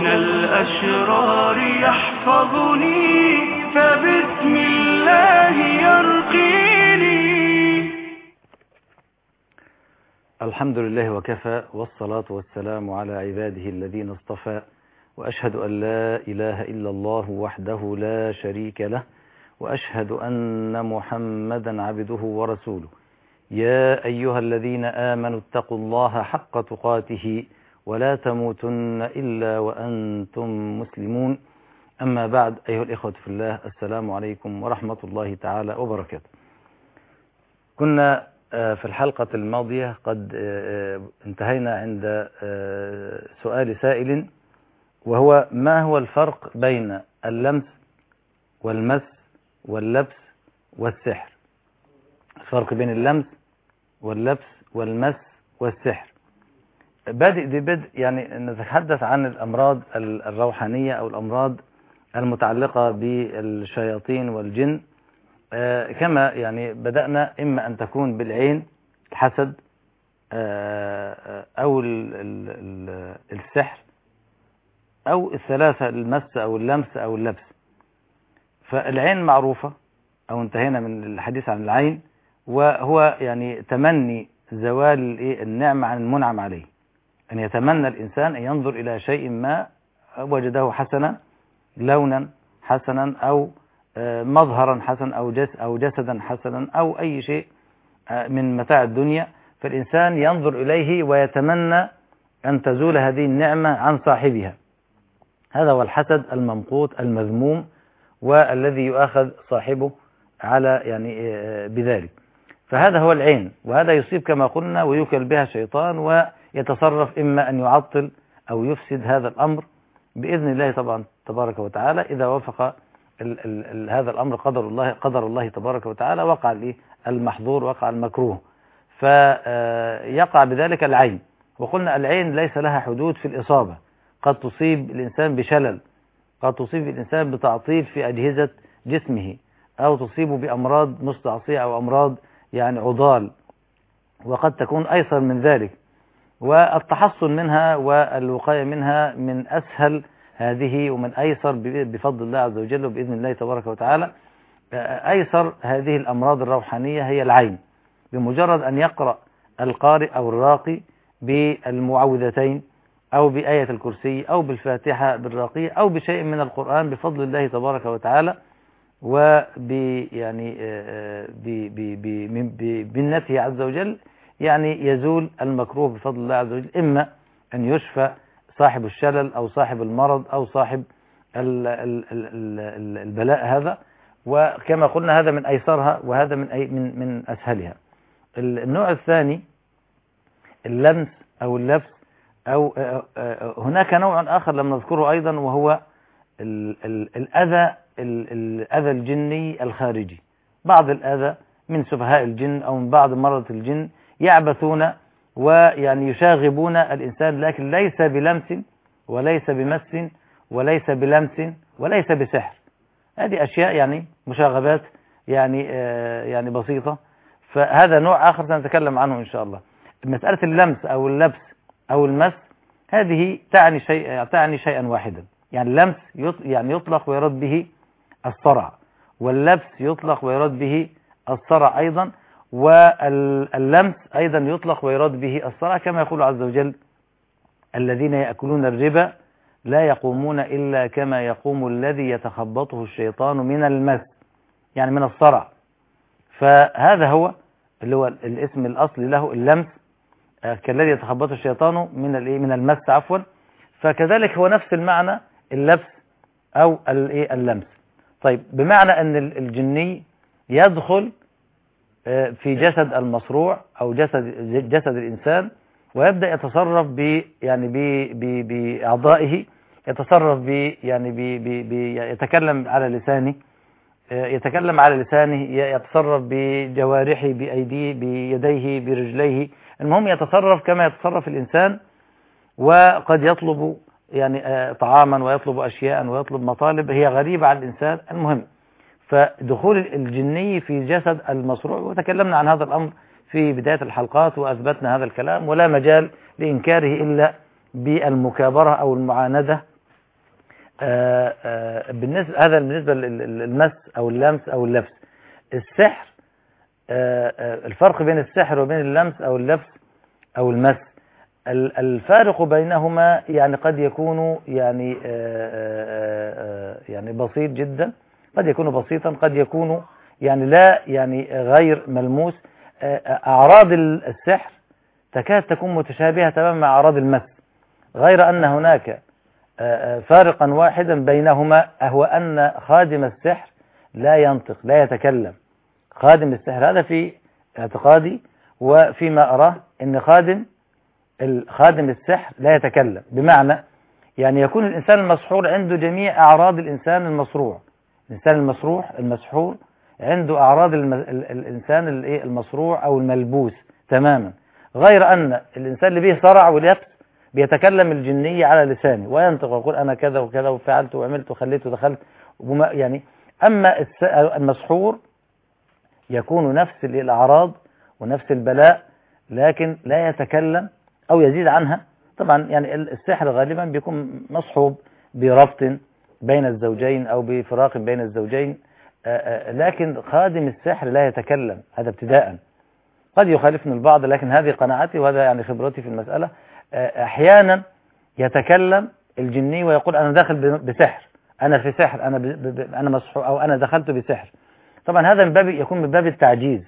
الأشرار يحفظني فبسم الله يرقيني. الحمد لله وكفى، والصلاة والسلام على عباده الذين اصطفى، وأشهد أن لا إله إلا الله وحده لا شريك له، وأشهد أن محمدا عبده ورسوله. يا أيها الذين آمنوا اتقوا الله حق تقاته ولا تموتن إلا وأنتم مسلمون. أما بعد، أيها الإخوة في الله، السلام عليكم ورحمة الله تعالى وبركاته. كنا في الحلقة الماضية قد انتهينا عند سؤال سائل، وهو ما هو الفرق بين اللمس والمس واللبس والسحر؟ الفرق بين اللمس واللبس والمس والسحر. بادئ يعني نتحدث عن الأمراض الروحانية أو الأمراض المتعلقة بالشياطين والجن، كما يعني بدأنا إما أن تكون بالعين الحسد أو السحر، أو الثلاثة المس أو اللمس أو اللبس. فالعين معروفة، أو انتهينا من الحديث عن العين، وهو يعني تمني زوال النعمة عن المنعم عليه، أن يتمنى الإنسان أن ينظر إلى شيء ما وجده حسنا، لونا حسنا أو مظهرا حسنا أو جسدا حسنا أو أي شيء من متاع الدنيا، فالإنسان ينظر إليه ويتمنى أن تزول هذه النعمة عن صاحبها. هذا هو الحسد الممقوت المذموم، والذي يؤاخذ صاحبه على يعني بذلك. فهذا هو العين، وهذا يصيب كما قلنا ويوكل بها الشيطان، ويتصرف إما أن يعطل أو يفسد هذا الأمر بإذن الله طبعا تبارك وتعالى. إذا وافق هذا الأمر قدر الله تبارك وتعالى، وقع المحظور، وقع المكروه، فيقع بذلك العين. وقلنا العين ليس لها حدود في الإصابة، قد تصيب الإنسان بشلل، قد تصيب الإنسان بتعطيل في أجهزة جسمه، أو تصيبه بأمراض مستعصية أو أمراض يعني عضال، وقد تكون أيسر من ذلك. والتحصن منها والوقاية منها من أسهل هذه ومن أيسر بفضل الله عز وجل وبإذن الله تبارك وتعالى. أيسر هذه الأمراض الروحانية هي العين. بمجرد أن يقرأ القارئ أو الراقي بالمعوذتين أو بآية الكرسي أو بالفاتحة بالراقية أو بشيء من القرآن بفضل الله تبارك وتعالى، يعني بمنته عز وجل، يعني يزول المكروه بفضل الله عز وجل، إما أن يشفى صاحب الشلل أو صاحب المرض أو صاحب البلاء هذا. وكما قلنا هذا من أيسرها وهذا من أسهلها. النوع الثاني اللمس أو اللبس، أو هناك نوع آخر لم نذكره أيضا، وهو الأذى الجني الخارجي. بعض الأذى من سفهاء الجن أو من بعض مرضى الجن يعبثون ويعني يشاغبون الإنسان، لكن ليس بلمس وليس بمس وليس بلمس وليس بسحر. هذه أشياء يعني مشاغبات يعني بسيطة. فهذا نوع آخر سنتكلم عنه إن شاء الله. مسألة اللمس أو اللبس أو المس هذه تعني شيئا واحدا. يعني اللمس يعني يطلق ويراد به الصرع، واللبس يطلق ويراد به الصرع أيضا، واللمس أيضا يطلق ويراد به الصرع، كما يقول عز وجل: الذين يأكلون الربا لا يقومون إلا كما يقوم الذي يتخبطه الشيطان من المس، يعني من الصرع. فهذا هو اللي هو الاسم الأصلي له، اللمس، كالذي يتخبطه الشيطان من المس عفوا. فكذلك هو نفس المعنى اللبس أو اللمس. طيب، بمعنى أن الجني يدخل في جسد المصروع أو جسد الإنسان، ويبدأ يتصرف بأعضائه، يتصرف يتكلم على لسانه، يتصرف بجوارحه، بأيديه، بيديه، برجليه. المهم يتصرف كما يتصرف الإنسان، وقد يطلب طعاما ويطلب أشياء ويطلب مطالب هي غريبة على الإنسان. المهم، فدخول الجني في جسد المصروع، وتكلمنا عن هذا الأمر في بداية الحلقات وأثبتنا هذا الكلام، ولا مجال لإنكاره إلا بالمكابرة أو المعاندة بالنسبة للمس أو اللمس أو اللبس. السحر، الفرق بين السحر وبين اللمس أو اللبس أو المس، الفارق بينهما يعني قد يكون يعني يعني بسيط جدا، قد يكون بسيطا، قد يكون يعني لا يعني غير ملموس. أعراض السحر تكاد تكون متشابهة تماما مع أعراض المس، غير أن هناك فارقا واحدا بينهما، هو أن خادم السحر لا ينطق، لا يتكلم. خادم السحر، هذا في اعتقادي وفيما أراه، أن خادم السحر لا يتكلم، بمعنى يعني يكون الإنسان المسحور عنده جميع أعراض الإنسان المصروع. الإنسان المسحور عنده أعراض الإنسان المصروع أو الملبوس تماما، غير أن الإنسان اللي به صرع واليبس بيتكلم الجنية على لسانه وينطق ويقول أنا كذا وكذا وفعلت وعملت وخليت ودخلت يعني. أما المسحور يكون نفس الأعراض ونفس البلاء، لكن لا يتكلم أو يزيد عنها. طبعا يعني السحر غالبا بيكون مصحوب بربط بين الزوجين أو بفراق بين الزوجين، لكن خادم السحر لا يتكلم، هذا ابتداء. قد يخالفني البعض، لكن هذه قناعتي وهذا يعني خبرتي في المسألة. أحيانا يتكلم الجني ويقول أنا داخل بسحر، أنا في سحر، أنا مسحور، أو أنا دخلت بسحر. طبعا هذا يكون من باب التعجيز.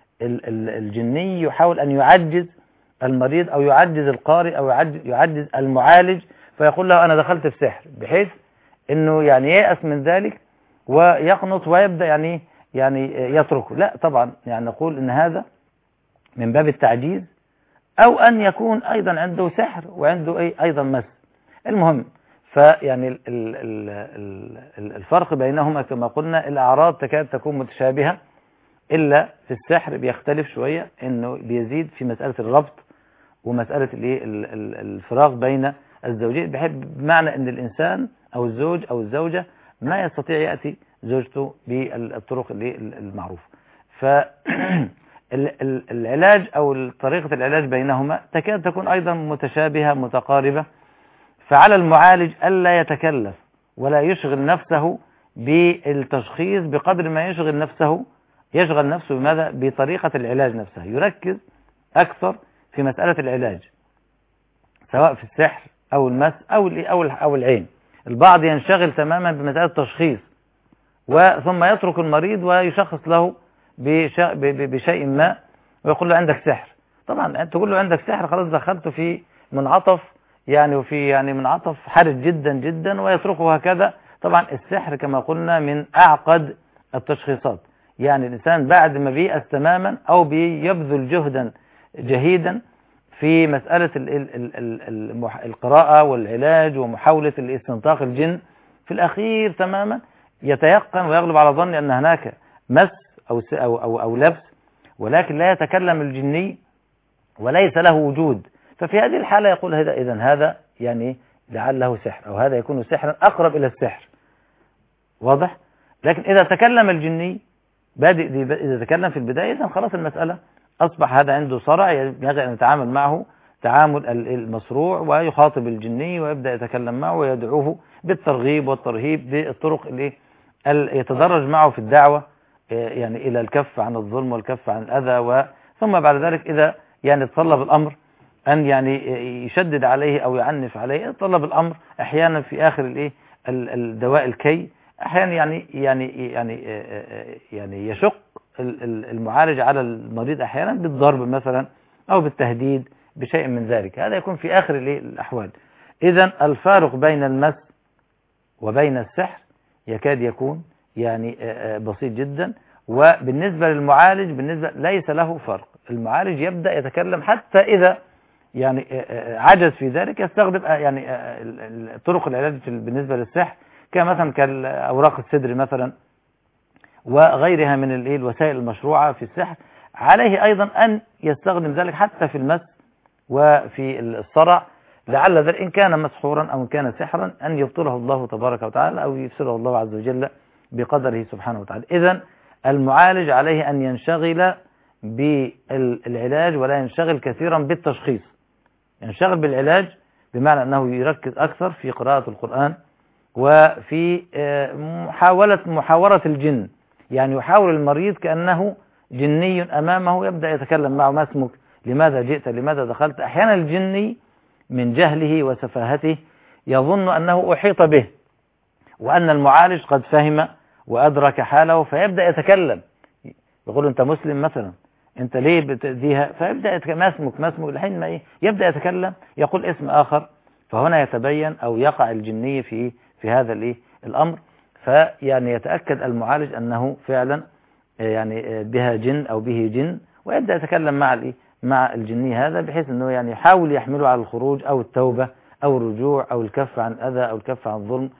الجني يحاول أن يعجز المريض أو يعجز القارئ أو يعجز المعالج، فيقول له أنا دخلت في سحر، بحيث أنه يعني ييأس من ذلك ويقنط ويبدأ يعني يتركه. لا طبعا يعني نقول أن هذا من باب التعجيز، أو أن يكون أيضا عنده سحر وعنده أيضا مس. المهم، فيعني الفرق بينهما كما قلنا الأعراض تكاد تكون متشابهة، إلا في السحر بيختلف شوية، إنه بيزيد في مسألة الربط ومسألة الفراغ بين الزوجين، بمعنى أن الإنسان أو الزوج أو الزوجة ما يستطيع يأتي زوجته بالطرق المعروفة. فالعلاج أو طريقة العلاج بينهما تكاد تكون أيضا متشابهة متقاربة. فعلى المعالج ألا يتكلف ولا يشغل نفسه بالتشخيص بقدر ما يشغل نفسه بماذا؟ بطريقة العلاج نفسها. يركز أكثر في مسألة العلاج، سواء في السحر أو المس أو العين. البعض ينشغل تماما بمسألة التشخيص، ثم يترك المريض ويشخص له بشيء ما ويقول له عندك سحر. طبعا أنت تقول له عندك سحر، خلاص دخلته في منعطف يعني منعطف حرج جدا جدا، ويتركه هكذا. طبعا السحر كما قلنا من أعقد التشخيصات، يعني الإنسان بعد ما بيأس تماما أو بيبذل جهدا جهيدا في مسألة القراءة والعلاج ومحاولة الاستنطاق الجن، في الأخير تماما يتيقن ويغلب على ظن أن هناك مس أو لبس، ولكن لا يتكلم الجني وليس له وجود. ففي هذه الحالة يقول إذن هذا يعني لعله سحر، أو هذا يكون سحرا أقرب إلى السحر. واضح؟ لكن إذا تكلم الجني إذا تكلم في البداية، إذن خلاص المسألة أصبح هذا عنده صرع، يجب أن يتعامل معه تعامل المصروع ويخاطب الجني ويبدأ يتكلم معه ويدعوه بالترغيب والترهيب بالطرق اللي يتدرج معه في الدعوة يعني إلى الكف عن الظلم والكف عن الأذى. ثم بعد ذلك إذا يعني تطلب الأمر أن يعني يشدد عليه أو يعنف عليه، يتطلب الأمر أحيانا في آخر الدواء الكي، أحيانا يعني يشق المعالج على المريض أحيانا بالضرب مثلا أو بالتهديد بشيء من ذلك. هذا يكون في آخر الأحوال. إذن الفارق بين المس وبين السحر يكاد يكون يعني بسيط جدا. وبالنسبة للمعالج ليس له فرق. المعالج يبدأ يتكلم حتى إذا يعني عجز في ذلك، يستخدم يعني طرق العلاج بالنسبة للسحر كمثلا كأوراق السدر مثلا وغيرها من الوسائل المشروعة في السحر. عليه أيضا أن يستخدم ذلك حتى في المس وفي الصرع، لعل ذلك إن كان مسحورا أو إن كان سحرا أن يبطله الله تبارك وتعالى أو يفسره الله عز وجل بقدره سبحانه وتعالى. إذن المعالج عليه أن ينشغل بالعلاج ولا ينشغل كثيرا بالتشخيص. ينشغل بالعلاج بمعنى أنه يركز أكثر في قراءة القرآن وفي محاورة الجن، يعني يحاول المريض كأنه جني أمامه، يبدأ يتكلم معه: ما اسمك؟ لماذا جئت؟ لماذا دخلت؟ أحيانا الجني من جهله وسفاهته يظن أنه أحيط به وأن المعالج قد فهم وأدرك حاله، فيبدأ يتكلم، يقول: أنت مسلم مثلا، أنت ليه بتأذيها؟ فيبدأ يتكلم: ما اسمك؟ ما اسمك؟ لحين ما يبدأ يتكلم يقول اسم آخر. فهنا يتبين أو يقع الجني في هذا الأمر، فيعني يتأكد المعالج أنه فعلا يعني بها جن أو به جن، ويبدأ يتكلم مع الجني هذا، بحيث أنه يعني يحاول يحمله على الخروج أو التوبة أو الرجوع أو الكف عن أذى أو الكف عن ظلم.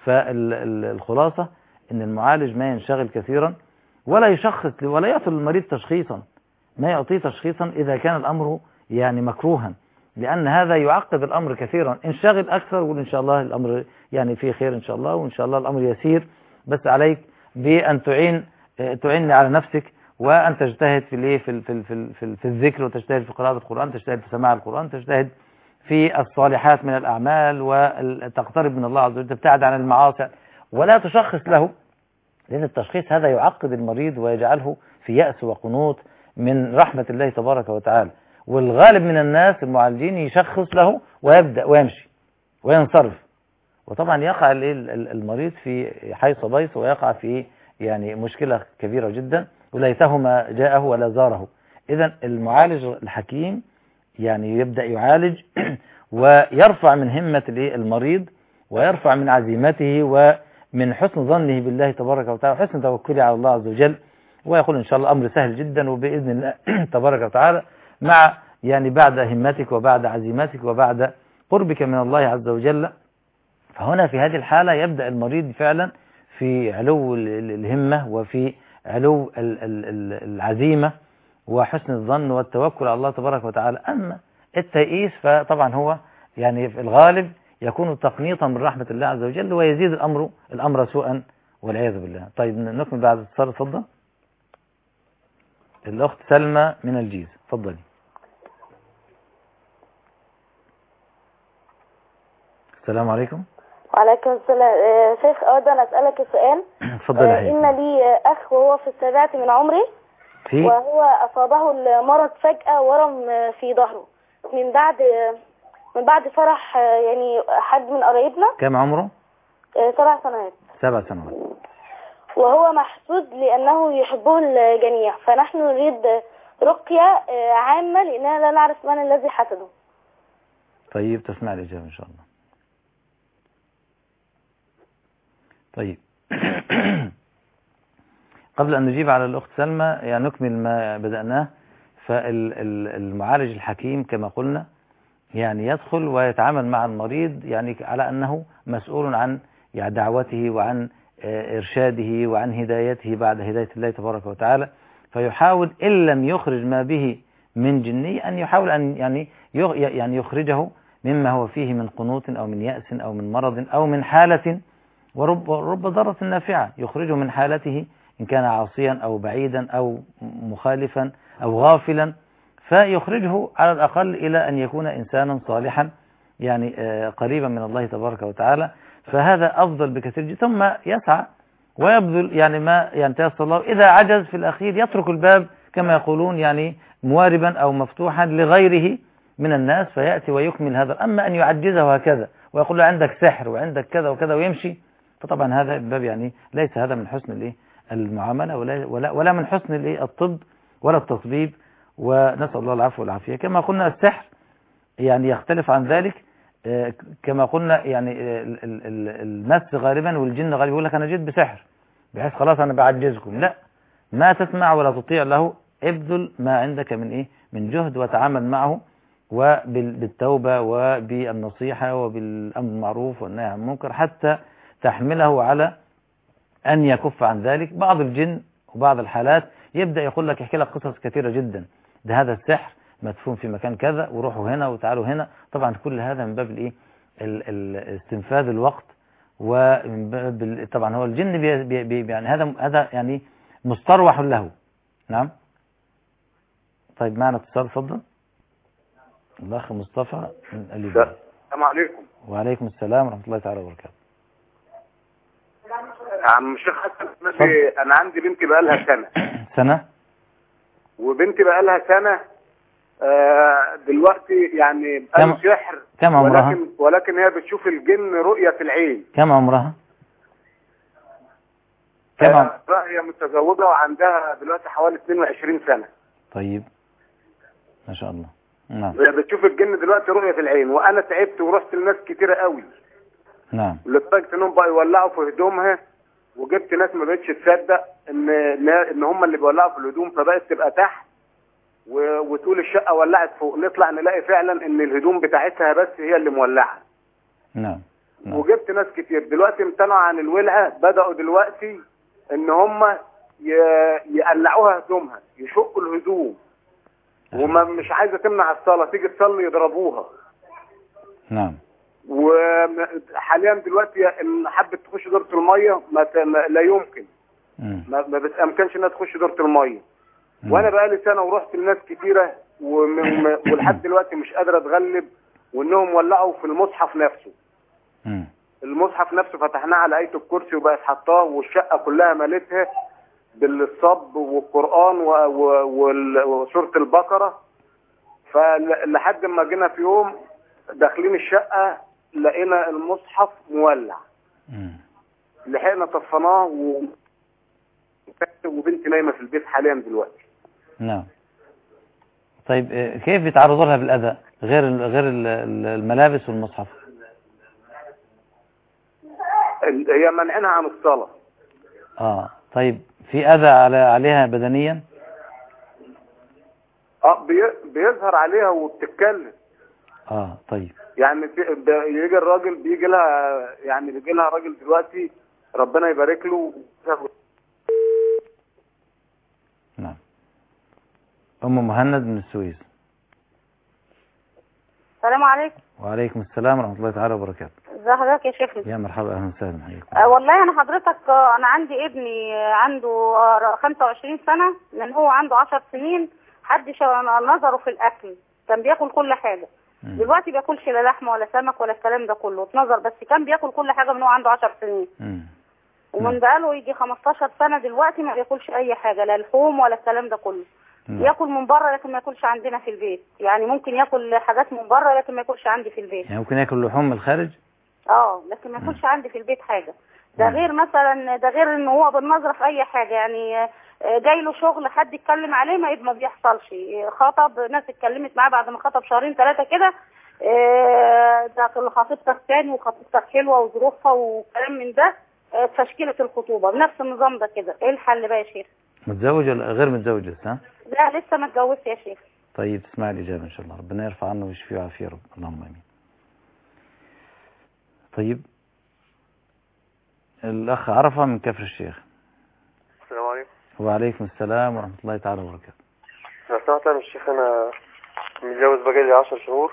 فالخلاصة أن المعالج ما ينشغل كثيرا ولا يشخص ولا يعطي المريض تشخيصا، ما يعطيه تشخيصا إذا كان الأمر يعني مكروها، لأن هذا يعقد الأمر كثيرا. انشغل أكثر وقل إن شاء الله الأمر يعني فيه خير إن شاء الله، وإن شاء الله الأمر يسير، بس عليك بأن تعيني على نفسك، وأن تجتهد في الذكر، وتجتهد في قراءة القرآن، تجتهد في سماع القرآن، تجتهد في الصالحات من الأعمال، وتقترب من الله عز وجل، تبتعد عن المعاصي، ولا تشخص له، لأن التشخيص هذا يعقد المريض ويجعله في يأس وقنوط من رحمة الله تبارك وتعالى. والغالب من الناس المعالجين يشخص له ويبدأ ويمشي وينصرف، وطبعا يقع المريض في حيص بيص، ويقع في يعني مشكلة كبيرة جدا، وليته ما جاءه ولا زاره. إذن المعالج الحكيم يعني يبدأ يعالج ويرفع من همة المريض، ويرفع من عزيمته ومن حسن ظنه بالله تبارك وتعالى، وحسن توكله على الله عز وجل، ويقول إن شاء الله أمر سهل جدا، وبإذن الله تبارك وتعالى مع يعني بعد همتك وبعد عزيمتك وبعد قربك من الله عز وجل. فهنا في هذه الحالة يبدأ المريض فعلا في علو الهمة، وفي علو العزيمة وحسن الظن والتوكل على الله تبارك وتعالى. أما التيئيس فطبعا هو يعني في الغالب يكون تقنيطا من رحمة الله عز وجل، ويزيد الأمر سوءا والعياذ بالله. طيب نكمل بعد اتصال. اتفضل الأخت سلمى من الجيزة، اتفضلي. السلام عليكم. وعليكم السلام. شيخ، أود أن أسألك سؤال. اتفضل يا حبيبي. إن لي أخ وهو في 7 من عمره، وهو أصابه المرض فجأة، ورم في ظهره من بعد فرح يعني حد من قرايبنا. كم عمره؟ 7 سنوات. 7 سنوات. وهو محسود لأنه يحبه الجميع، فنحن نريد رقية عامة لأننا لا نعرف من الذي حسده. طيب تسمع الإجابة إن شاء الله. طيب قبل أن نجيب على الأخت سلمى يعني نكمل ما بدأناه. فالمعالج الحكيم كما قلنا يعني يدخل ويتعامل مع المريض يعني على أنه مسؤول عن يعني دعوته وعن إرشاده وعن هدايته بعد هداية الله تبارك وتعالى. فيحاول إن لم يخرج ما به من جني أن يحاول أن يعني يخرجه مما هو فيه من قنوط أو من يأس أو من مرض أو من حالة ورب ضرة نافعة، يخرجه من حالته إن كان عاصيا أو بعيدا أو مخالفا أو غافلا، فيخرجه على الأقل إلى أن يكون إنسانا صالحا يعني قريبا من الله تبارك وتعالى. فهذا أفضل بكثير جدا. ثم يسعى ويبذل يعني ما ينتهي الله. إذا عجز في الأخير يترك الباب كما يقولون يعني مواربا أو مفتوحا لغيره من الناس فيأتي ويكمل هذا. أما أن يعجزه هكذا ويقول له عندك سحر وعندك كذا وكذا ويمشي، فطبعا هذا الباب يعني ليس هذا من حسن المعاملة ولا من حسن الطب ولا التطبيب، ونسأل الله العفو والعافية. كما قلنا السحر يعني يختلف عن ذلك، كما قلنا يعني المس غالبا والجن غالبا يقول لك أنا جيت بسحر بحيث خلاص أنا بعجزكم. لا، ما تسمع ولا تطيع له، ابذل ما عندك من جهد وتعامل معه وبالتوبة وبالنصيحة وبالأمر بالمعروف والنهي عن المنكر حتى تحمله على أن يكف عن ذلك. بعض الجن وبعض الحالات يبدأ يقول لك يحكي لك قصص كثيرة جدا، ده هذا السحر مدفون في مكان كذا وروحوا هنا وتعالوا هنا. طبعا كل هذا من باب استنفاذ الوقت، طبعا هو الجن يعني هذا يعني مستروح له. نعم. طيب معنا اتصال، اتفضل. الأخ مصطفى من الليبيا. السلام عليكم. وعليكم السلام ورحمة الله تعالى وبركاته. عم الشيخ حسن النبي، انا عندي بنتي بقى لها سنة وبنتي بقى لها سنة دلوقتي يعني كم سحر. كم عمرها؟ ولكن هي بتشوف الجن رؤية في العين. كم عمرها؟ هي متزوجة وعندها دلوقتي حوالي 22 سنة. طيب ما شاء الله. نعم. بتشوف الجن دلوقتي رؤية في العين، وانا تعبت ورحت لناس كتيرة قوي. نعم. لدرجة انهم بقى يولعوا في هدومها، وجبت ناس ما بقتش تصدق ان هم اللي بيولعوا في الهدوم، فبقت تبقى تحت وتقول الشقة ولعت فوق، نطلع نلاقي فعلا ان الهدوم بتاعتها بس هي اللي مولعة. نعم. وجبت ناس كتير دلوقتي امتنعوا عن الولعة، بدأوا دلوقتي ان هم يقلعوها هدومها، يشقوا الهدوم، وما مش عايزة تمنع الصلاة، تيجي تصلي يضربوها. نعم. وحاليا دلوقتي ان حبت تخش دورة المية لا يمكن. ما بتأمكنش انها تخش دورة المية. وانا بقالي سنة ورحت لناس كتيرة ولحد دلوقتي مش قادرة اتغلب، وانهم ولعوا في المصحف نفسه. المصحف نفسه فتحناه على آية الكرسي وبقت حطاه، والشقة كلها مالتها بالصب والقرآن وسورة البقرة. فلحد ما جينا في يوم داخلين الشقة لقينا المصحف مولع. لحقنا طفناه وبنتي نايمة في البيت حاليا دلوقتي. نعم. طيب كيف بيتعرضوا لها بالأذى غير الملابس والمصحف؟ هي منعنا عن الصلاة. طيب في أذى عليها بدنيا؟ بيظهر عليها وبتتكلم. طيب يعني يجي الراجل بيجي لها راجل دلوقتي ربنا يبارك له. نعم. أم مهند من السويس. السلام عليكم. وعليكم السلام ورحمة الله تعالى وبركاته. ازي حضرتك يا شيخنا؟ يا مرحبا، أهلا وسهلا حياكم. والله أنا حضرتك أنا عندي ابني عنده 25 سنة، لأن هو عنده 10 سنين حد نظره في الأكل، كان بياكل كل حاجة. دلوقتي بياكلش لا لحمة ولا سمك ولا الكلام ده كله، اتنظر بس كان بياكل كل حاجة من هو عنده 10 سنين. ومن بقاله يجي 15 سنة دلوقتي ما بياكلش أي حاجة، لا لحوم ولا الكلام ده كله. ياكل من بره لكن ما ياكلش عندنا في البيت، يعني ممكن ياكل حاجات من بره لكن ما ياكلش عندي في البيت. يعني ممكن ياكل لحوم من الخارج؟ لكن ما ياكلش عندي في البيت حاجة. ده غير مثلا، ده غير ان هو بالنظرة في اي حاجة، يعني جاي له شغل حد يتكلم عليه ما بيحصلش. خطب ناس اتكلمت معاه بعد ما خطب شهرين 3 كده، ده خطيبتك تاني وخطيبتك حلوة وظروفها وكلام من ده، تشكيلة الخطوبة بنفس النظام ده كده. ايه الحل بقى يا شيخ؟ متزوج ولا غير متزوج لسه؟ لا لسه ما اتجوزت يا شيخ. طيب تسمع الإجابة إن شاء الله، ربنا يرفع عنه ويشفيه ويعافيه يا رب، اللهم آمين. طيب الأخ عرفة من كفر الشيخ. السلام عليكم. وعليكم السلام ورحمة الله تعالى وبركاته. لو سمحت يا الشيخ، أنا متجوز بقالي 10 شهور.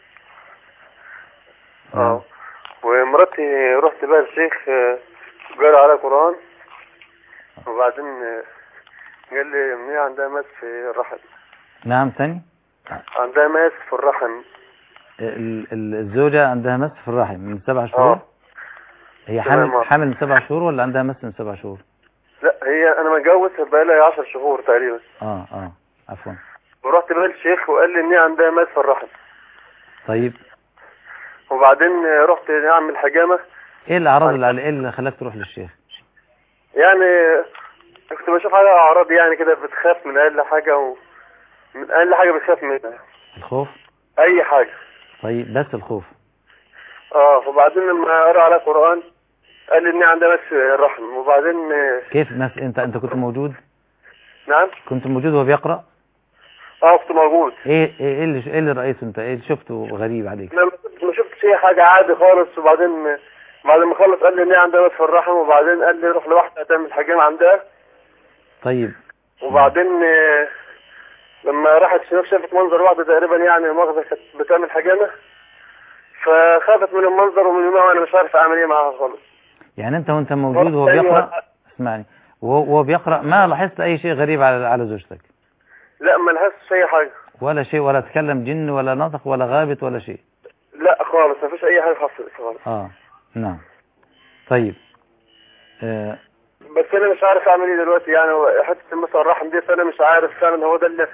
ومراتي رحت بقى الشيخ قال على قرآن، وبعدين قال لي ان هي عندها ماس في الرحم. نعم تاني؟ عندها ماس في الرحم. الزوجة عندها مس في الرحم من 7 شهور؟ هي حامل من 7 شهور ولا عندها مس من 7 شهور؟ لا هي انا متجوز بقالي 10 شهور تقريبا. عفوا. ورحت بقى الشيخ وقال لي ان هي عندها ماس في الرحم. طيب وبعدين رحت اعمل حجامة. ايه الاعراض اللي خلاك تروح للشيخ؟ يعني كنت بشوف على اعراض يعني كده، بتخاف من اقل حاجة من اقل حاجة بتخاف منها. الخوف؟ اي حاجة. طيب بس الخوف. وبعدين لما قرأ على قرآن قال لي ان عندها مس الرحم. وبعدين كيف مس؟ انت كنت موجود؟ نعم كنت موجود وهو بيقرأ؟ كنت موجود. ايه اللي رأيته انت؟ ايه اللي شفته غريب عليك؟ ما شفتش اي حاجة، عادي خالص. وبعدين بعد ما خلص قال لي ان هي عندها مس في الرحم، وبعدين قال لي روح لواحدة تعمل حجام عندها. طيب. وبعدين لما راحت شافت منظر واحدة تقريبا، يعني مؤاخذة كانت بتعمل حجامة، فخافت من المنظر، ومن يومها وانا مش عارف اعمل ايه معاها خالص. يعني انت موجود وهو بيقرأ، اسمعني، وهو بيقرأ ما لاحظت اي شيء غريب على زوجتك؟ لا ما لاحظتش اي حاجة ولا شيء، ولا تكلم جن ولا نطق ولا غابت ولا شيء؟ لا خالص، ما فيش اي حاجة حصلت خالص. نعم. طيب بس انا مش عارف اعمل ايه دلوقتي يعني، حته مثلا الرحم دي انا مش عارف فعلا هو ده اللي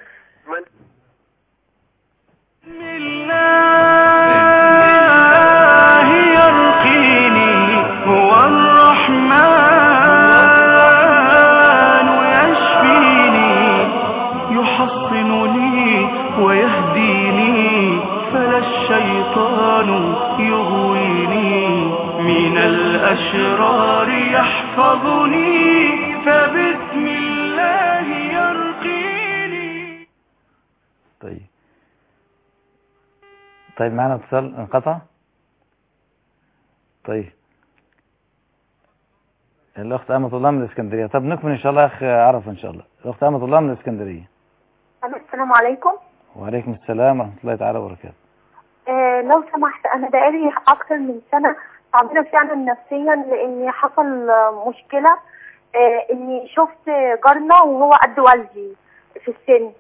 بسم الله يرقيني هو الرحمن يشفيني يحصنني ويهديني فلا الشيطان يغويني من الأشرار يحفظني فبسم الله يرقيني. طيب معنا اتصال انقطع. طيب الأخت أمة الله من الإسكندرية. طب نكمل إن شاء الله يا أخ عرف إن شاء الله. الأخت أمة الله من الإسكندرية. السلام عليكم. وعليكم السلام ورحمة الله تعالى وبركاته. لو سمحت، أنا بقالي أكثر من سنة تعبانة فعلا نفسيا، لأني حصل مشكلة. إني شفت جارنا وهو قد والدي في السن.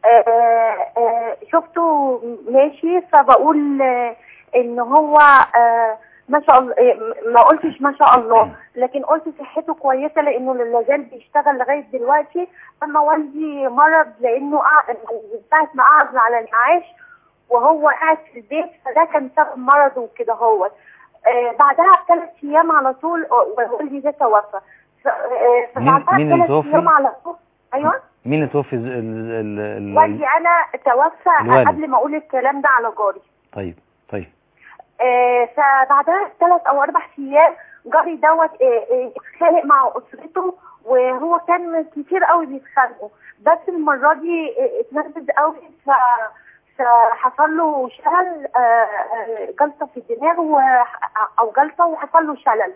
شفته ماشي، فبقول إن هو ما شاء الله. ما قلتش ما شاء الله، لكن قلت صحته كويسة لأنه لازال بيشتغل لغاية دلوقتي. أما والدي مرض لأنه قاعد من ساعة ما قعد على المعاش وهو قاعد في البيت، فده كان سبب مرضه وكده. هو بعدها ب3 أيام على طول والدي ده توفى. مين اللي توفي؟ أيام على طول. أيوة، مين اللي توفي؟ والدي أنا توفى قبل ما أقول الكلام ده على جاري. طيب فبعدها 3 أو 4 أيام جاري دوت اتخانق مع أسرته، وهو كان كتير قوي بيتخانقوا، بس المرة دي اتنرفز قوي فحصل له شلل، جلطة في الدماغ أو جلطة وحصل له شلل.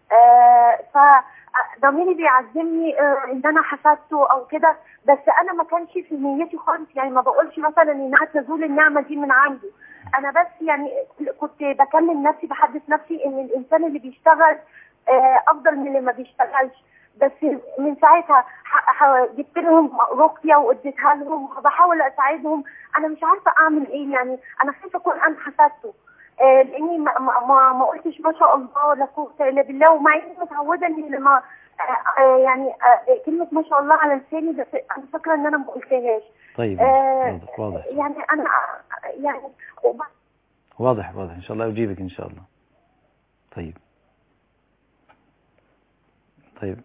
فضميري بيعزمني ان انا حسدته او كده، بس انا ما كانش في نيتي خالص. يعني ما بقولش مثلا انها تزول النعمة دي من عنده، انا بس يعني كنت بكلم نفسي، بحدث نفسي ان الانسان اللي بيشتغل افضل من اللي ما بيشتغلش. بس من ساعتها جبت لهم رقية واديتها لهم، وبحاول اساعدهم. انا مش عارفة اعمل ايه، يعني انا خايفة اكون انا حسدته، لاني ما قلتش ما شاء الله لا قوه الا بالله، ومع اني متعوده اني لما يعني كلمه ما شاء الله على لساني، بس انا فاكره ان انا ما قلتهاش. طيب واضح. يعني انا يعني واضح ان شاء الله اجيبك ان شاء الله. طيب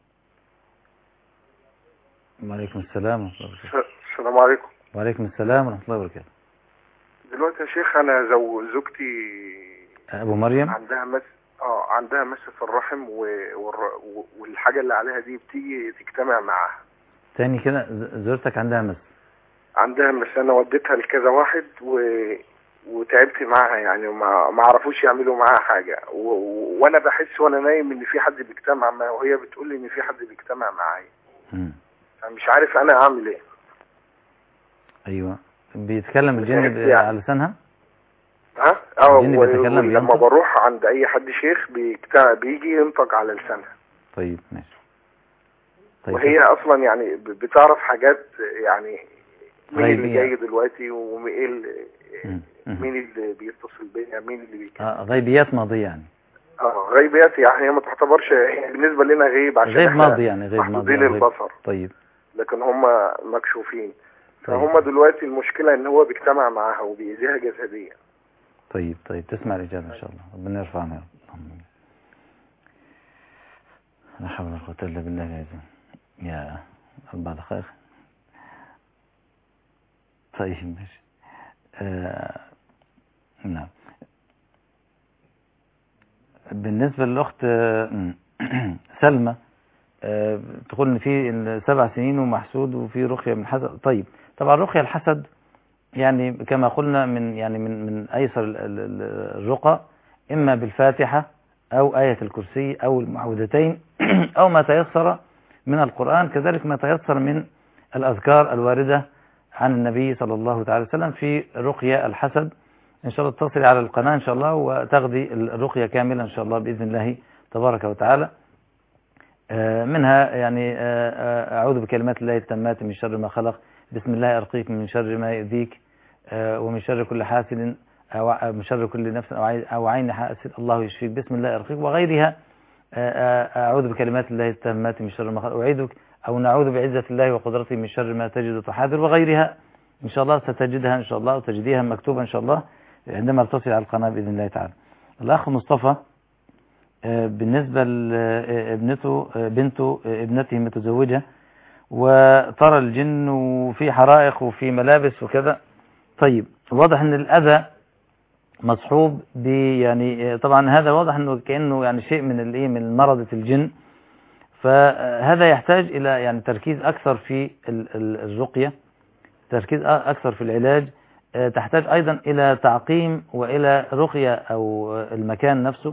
وعليكم السلام ورحمه الله وبركاته. السلام عليكم. وعليكم السلام ورحمه الله وبركاته. دلوقتي يا شيخ انا زوجتي ابو مريم عندها مس في الرحم، والحاجه اللي عليها دي بتيجي تجتمع معاها تاني كده. زوجتك عندها مس؟ عندها مس. انا وديتها لكذا واحد وتعبت معاها، يعني ما عرفوش يعملوا معاها حاجه، وانا بحس وانا نايم ان في حد بيجتمع معاها، وهي بتقول لي ان في حد بيجتمع معايا. فمش عارف انا اعمل ايه. ايوه، بيتكلم الجن يعني على لسانها؟ الجن بيتكلم. لما بروح عند اي حد شيخ بيجي ينطق على لسانها. طيب ماشي. وهي اصلا يعني بتعرف حاجات، يعني مين اللي جاي دلوقتي، ومين اللي بيتصل بيا، مين اللي بيتكلم. غيبيات ماضية يعني. غيبيات، يعني هي ما تعتبرش بالنسبه لنا غيب، عشان غيب ماضي يعني، غيب ماضي البصر. طيب. لكن هم مكشوفين. فهم دلوقتي المشكله ان هو بيجتمع معاها وبيأذيها جسديا. طيب تسمع الإجابة إن شاء الله. ربنا يرفعنا يا رب. لا حول ولا قوة إلا بالله العظيم. يا 4 دقائق. طيب ماشي. نعم. بالنسبة للأخت سلمى، تقول إن في 7 سنين ومحسود وفي رقية من حسد. طيب طبعا رقية الحسد يعني كما قلنا من أيسر الرقى، إما بالفاتحة أو آية الكرسي أو المعوذتين أو ما تيسر من القرآن، كذلك ما تيسر من الأذكار الواردة عن النبي صلى الله تعالى وسلم في رقية الحسد. إن شاء الله تتصلي على القناة إن شاء الله وتغذي الرقية كاملة إن شاء الله بإذن الله تبارك وتعالى. منها يعني أعوذ بكلمات الله التامات من شر ما خلق، بسم الله أرقيك من شر ما يؤذيك، ومن شر كل حاسد، أو من شر كل نفس أو عين حاسد، الله يشفيك، بسم الله أرقيك، وغيرها أعوذ بكلمات الله التامات من شر ما خلق، أعيذك أو نعوذ بعزة الله وقدرته من شر ما تجد تحاذر وغيرها. إن شاء الله ستجدها إن شاء الله وتجديها مكتوبة إن شاء الله عندما تصل على القناة بإذن الله تعالى. الأخ مصطفى بالنسبة بنته ابنته متزوجة وترى الجن وفي حرائق وفي ملابس وكذا. طيب واضح ان الأذى مصحوب يعني طبعا هذا واضح انه كأنه يعني شيء من من مرضة الجن، فهذا يحتاج إلى يعني تركيز أكثر في الرقية، تركيز أكثر في العلاج، تحتاج أيضا إلى تعقيم وإلى رقية أو المكان نفسه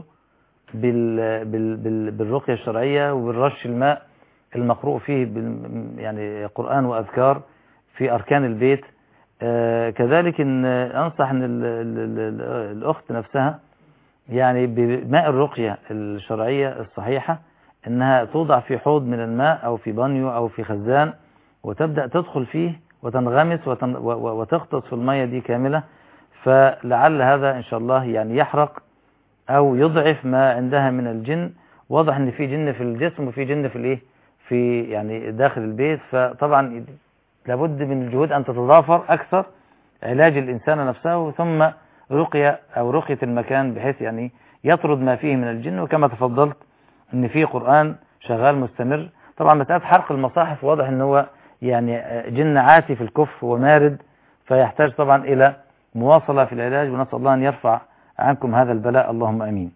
بالرقية الشرعية وبالرش الماء المقروء فيه يعني قرآن وأذكار في أركان البيت. كذلك إن أنصح أن الأخت نفسها يعني بماء الرقية الشرعية الصحيحة أنها توضع في حوض من الماء أو في بانيو أو في خزان وتبدأ تدخل فيه وتنغمس وتغطس في المية دي كاملة، فلعل هذا إن شاء الله يعني يحرق أو يضعف ما عندها من الجن. واضح أن في جن في الجسم وفي جن في يعني داخل البيت، فطبعا لابد من الجهود أن تتضافر أكثر علاج الإنسان نفسه ثم رقية أو رقية المكان بحيث يعني يطرد ما فيه من الجن. وكما تفضلت أن في قرآن شغال مستمر. طبعا مسألة حرق المصاحف واضح أنه هو يعني جن عاتي في الكف ومارد، فيحتاج طبعا إلى مواصلة في العلاج، ونسأل الله أن يرفع عنكم هذا البلاء اللهم أمين.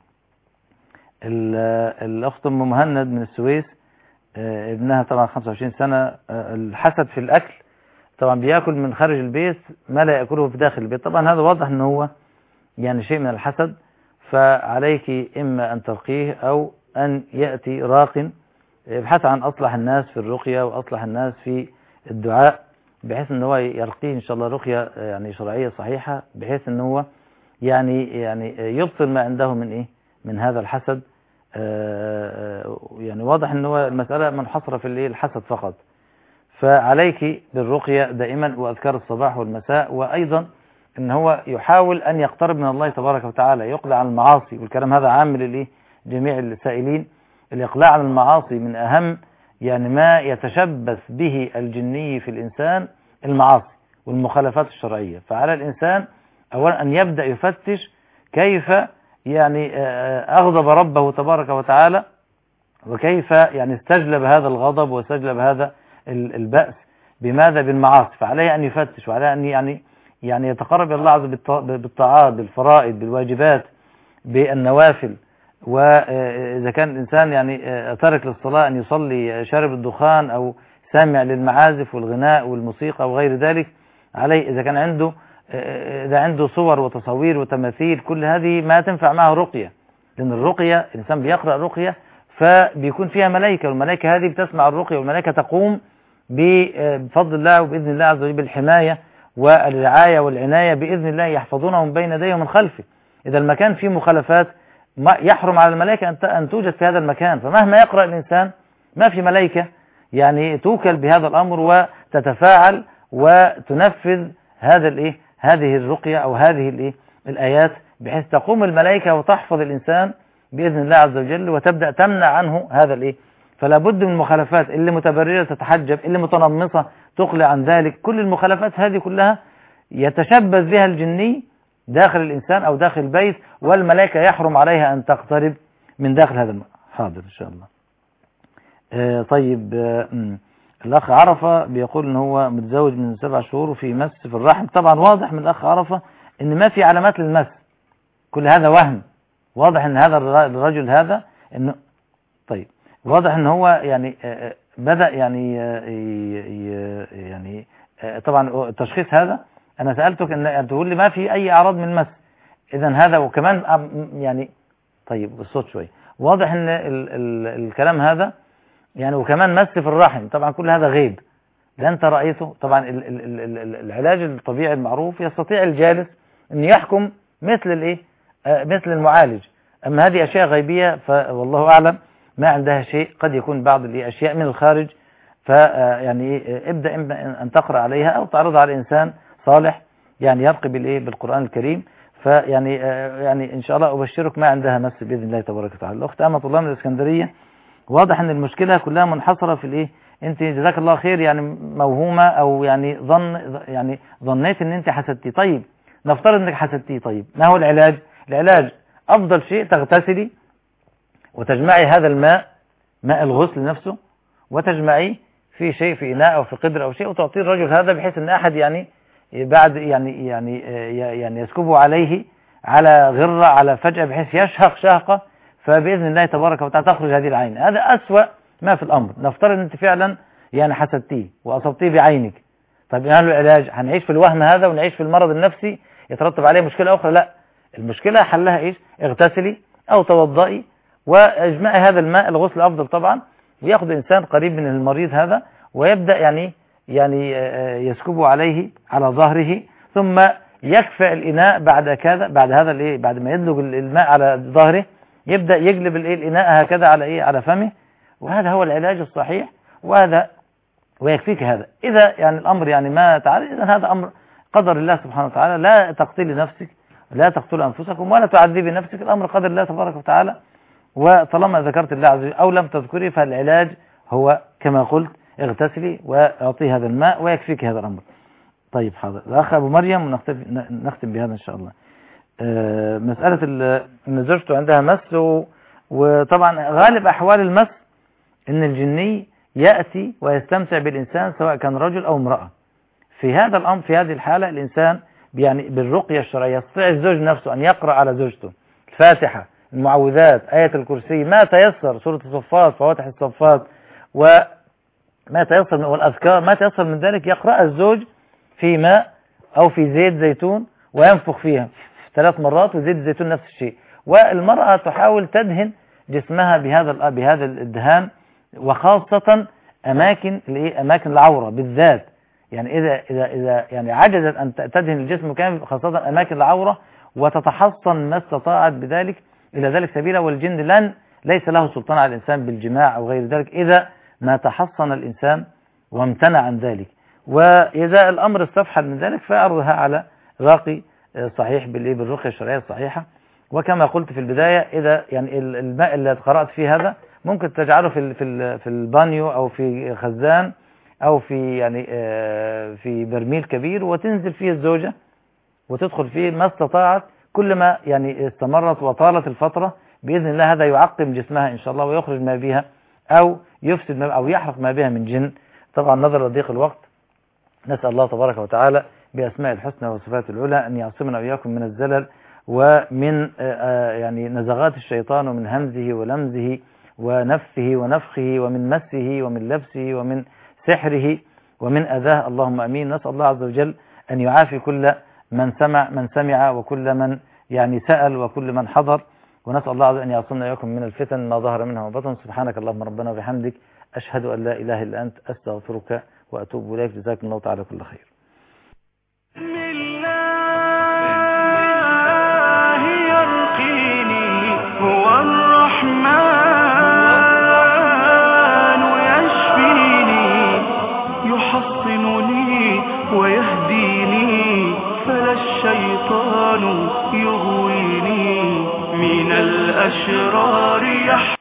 الأخت أم مهند من السويس ابنها طبعا 25 سنة الحسد في الأكل، طبعا بيأكل من خارج البيت ما لا يأكله في داخل البيت. طبعا هذا واضح أنه هو يعني شيء من الحسد، فعليك إما أن ترقيه أو أن يأتي راق يبحث عن أصلح الناس في الرقية وأصلح الناس في الدعاء بحيث أنه هو يرقيه إن شاء الله رقية يعني شرعية صحيحة بحيث أنه هو يعني يبطل ما عنده من هذا الحسد. يعني واضح أنه المسألة منحصرة في الحسد فقط، فعليك بالرقية دائما وأذكار الصباح والمساء، وأيضا أن هو يحاول أن يقترب من الله تبارك وتعالى، يقلع عن المعاصي، والكلام هذا عام لجميع السائلين. الإقلاع عن المعاصي من أهم يعني ما يتشبث به الجني في الإنسان المعاصي والمخالفات الشرعية. فعلى الإنسان أولا أن يبدأ يفتش كيف يعني أغضب ربه تبارك وتعالى، وكيف يعني استجلب هذا الغضب واستجلب هذا البأس بماذا؟ بالمعاصي. فعليه أن يفتش وعليه أن يعني يتقرب إلى الله عز وجل بالطاعات بالفرائض بالواجبات بالنوافل. وإذا كان الإنسان يعني ترك للصلاة أن يصلي شارب الدخان أو سامع للمعازف والغناء والموسيقى وغير ذلك، عليه إذا كان عنده صور وتصوير وتماثيل، كل هذه ما تنفع معه رقية، لأن الرقية الإنسان بيقرأ رقية فبيكون فيها ملائكة، والملائكة هذه بتسمع الرقية، والملائكة تقوم بفضل الله وبإذن الله عز وجل بالحماية والرعاية والعناية بإذن الله، يحفظونهم بين يديه ومن خلفه. إذا المكان فيه مخالفات يحرم على الملائكة أن توجد في هذا المكان، فمهما يقرأ الإنسان ما في ملائكة يعني توكل بهذا الأمر وتتفاعل وتنفذ هذه الرقية أو هذه الآيات بحيث تقوم الملائكة وتحفظ الإنسان بإذن الله عز وجل وتبدأ تمنع عنه هذا فلا بد من المخالفات، اللي متبررة تتحجب، اللي متنمصة تقلع عن ذلك. كل المخالفات هذه كلها يتشبث بها الجني داخل الإنسان أو داخل البيت، والملائكة يحرم عليها أن تقترب من داخل هذا حاضر إن شاء الله. طيب الأخ عرفة بيقول إن هو متزوج من 7 شهور وفي مس في الرحم. طبعا واضح من الأخ عرفة إن ما في علامات للمس، كل هذا وهم. واضح إن هذا الرجل هذا إنه طيب واضح إن هو يعني بدأ يعني طبعا التشخيص هذا أنا سألتك أن تقول لي ما في أي أعراض من المس، إذا هذا وكمان يعني طيب الصوت شوي واضح إن الكلام هذا يعني وكمان مس في الرحم. طبعا كل هذا غيب لا أنت رأيته. طبعا العلاج الطبيعي المعروف يستطيع الجالس أن يحكم مثل المعالج، أما هذه أشياء غيبية فوالله أعلم ما عندها شيء، قد يكون بعض الأشياء من الخارج. فيعني ابدأ إما أن تقرأ عليها أو تعرضها على إنسان صالح يعني يرقي بالقرآن الكريم. فيعني يعني إن شاء الله أبشرك ما عندها مس بإذن الله تبارك وتعالى. الأخت أمة الله من الإسكندرية، واضح أن المشكلة كلها منحصرة في الإيه، أنت جزاك الله خير يعني موهومة أو يعني ظنيت أن أنت حسدتي. طيب نفترض أنك حسدتي، طيب ما هو العلاج؟ العلاج أفضل شيء تغتسلي وتجمعي هذا الماء، ماء الغسل نفسه، وتجمعيه في شيء، في إناء أو في قدر أو شيء، وتعطيه الرجل هذا بحيث أن أحد يعني بعد يعني يسكبه عليه على غرة على فجأة بحيث يشهق شهقة، فبإذن الله تبارك وتعالى تخرج هذه العين. هذا أسوأ ما في الأمر. نفترض أنت فعلا يعني حسدتيه وأصبتيه بعينك، طيب ما له العلاج؟ هنعيش في الوهم هذا ونعيش في المرض النفسي يترتب عليه مشكلة أخرى؟ لا، المشكلة حلها إيش؟ اغتسلي أو توضئي واجمعي هذا الماء، الغسل أفضل طبعا، ويأخذ إنسان قريب من المريض هذا ويبدأ يعني يسكبه عليه على ظهره، ثم يكفئ الإناء بعد هذا الإيه، بعد ما يدلق الماء على ظهره يبدأ يقلب الإناء هكذا على إيه، على فمه، وهذا هو العلاج الصحيح، وهذا ويكفيك هذا. إذا يعني الأمر يعني ما تعالى، إذا هذا أمر قدر الله سبحانه وتعالى، لا تقتلي نفسك، لا تقتلوا أنفسكم ولا تعذبي نفسك، الأمر قدر الله تبارك وتعالى. وطالما ذكرت الله عز وجل أو لم تذكري فالعلاج هو كما قلت اغتسلي واعطي هذا الماء ويكفيك هذا الأمر. طيب حاضر. الأخ أبو مريم، ونختم بهذا إن شاء الله. مسألة إن زوجته عندها مس، وطبعا غالب أحوال المس إن الجني يأتي ويستمتع بالإنسان سواء كان رجل أو امرأة. في هذا الأمر، في هذه الحالة، الإنسان يعني بالرقية الشرعية يستطيع الزوج نفسه أن يقرأ على زوجته الفاتحة، المعوذات، آية الكرسي، ما تيسر، سورة الصفات، فواتح الصفات، وما تيسر والأذكار، ما تيسر من ذلك، يقرأ الزوج في ماء أو في زيت زيتون وينفخ فيها 3 مرات، وزيت الزيتون نفس الشيء. والمرأة تحاول تدهن جسمها بهذا الدهان، وخاصة أماكن العورة بالذات. يعني إذا يعني عجزت أن تدهن الجسم كامل، خاصة أماكن العورة، وتتحصن ما استطاعت بذلك إلى ذلك سبيلا. والجن ليس له سلطان على الإنسان بالجماع أو غير ذلك إذا ما تحصن الإنسان وامتنع عن ذلك. وإذا الأمر استفحل من ذلك فأعرضها على راقي صحيح بالرقية الشرعية الصحيحة. وكما قلت في البداية، إذا يعني الماء اللي قرأت فيه هذا ممكن تجعله في البانيو أو في خزان أو في برميل كبير، وتنزل فيه الزوجة وتدخل فيه ما استطاعت. كل ما يعني استمرت وطالت الفترة بإذن الله هذا يعقم جسمها إن شاء الله، ويخرج ما بها أو يفسد ما أو يحرق ما بها من جن. طبعا نظرا لضيق الوقت، نسأل الله تبارك وتعالى بأسماء الحسنى وصفات العلى أن يعصمنا وإياكم من الزلل ومن يعني نزغات الشيطان، ومن همزه ولمزه ونفثه ونفخه، ومن مسه ومن لبسه ومن سحره ومن أذاه. اللهم أمين. نسأل الله عز وجل أن يعافي كل من سمع وكل من يعني سأل وكل من حضر، ونسأل الله عز وجل أن يعصمنا إياكم من الفتن ما ظهر منها وبطن. سبحانك اللهم ربنا وبحمدك، أشهد أن لا إله إلا أنت، أستغفرك وأتوب إليك. جزاكم الله تعالى كل خير. ويهديني فلا الشيطان يغويني من الأشرار